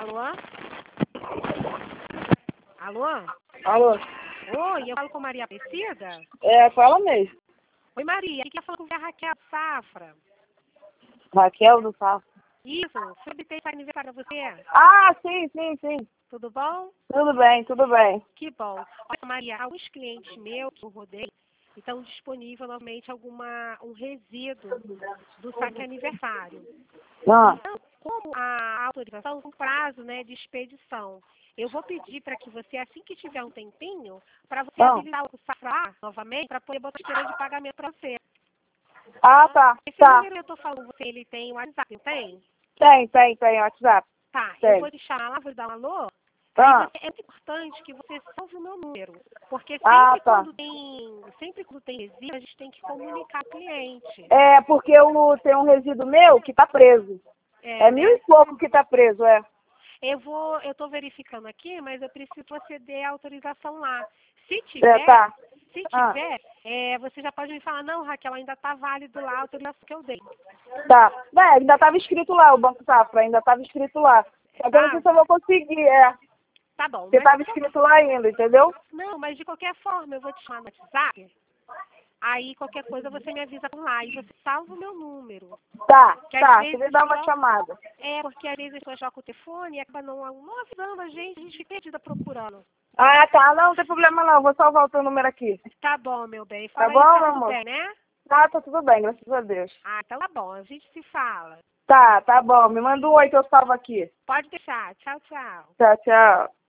Alô? Alô? Alô? Oi, eu falo com Maria Aparecida? É, com ela mesmo. Oi, Maria. Aqui quem fala com a Raquel Safra. Raquel do Safra. Isso, fui ter esse aniversário pra você. Ah, sim. Tudo bom? Tudo bem. Que bom. Olha, Maria, alguns clientes meus que eu rodei estão disponível novamente um resíduo do saque aniversário. Ah, Então, como a autorização, um prazo, né, de expedição, eu vou pedir para que você, assim que tiver um tempinho, para você habilitar o Safra novamente, para poder botar a esteira de pagamento para você. tá. Esse número que eu estou falando, você, ele tem WhatsApp, não tem? Tem WhatsApp. Tá, Tem. eu vou te chamar lá, vou dar um alô. Ah, É muito importante que você salve o meu número, porque tá. sempre quando tem resíduo, a gente tem que comunicar ao cliente. É porque tem um resíduo meu que tá preso. É mil Né? e pouco que tá preso, é. Eu estou verificando aqui, mas eu preciso que você dê autorização lá. Se É, tiver, tá. você já pode me falar, não, Raquel, ainda está válido lá a autorização que eu dei. Tá. Ainda tava escrito lá, o Banco Safra, ainda tava escrito lá. Só que eu não sei se eu vou conseguir, Tá bom. Porque tava escrito lá ainda, entendeu? Não, mas de qualquer forma, eu vou te chamar no WhatsApp. Aí qualquer coisa você me avisa por lá e você salva o meu número. Tá. Às Você vezes me dá uma chamada. porque às vezes a pessoa joga o telefone e acaba não avisando a gente fica perdida procurando. Ah, tá. Não tem problema não. Vou salvar o teu número aqui. Tá bom, meu bem. Tá Fala aí, bom, tá meu tudo amor? bem, né? Tá tudo bem, graças a Deus. Ah, então tá bom. A gente se fala. Tá bom. Me manda um oi que eu salvo aqui. Pode deixar. Tchau, tchau. Tchau.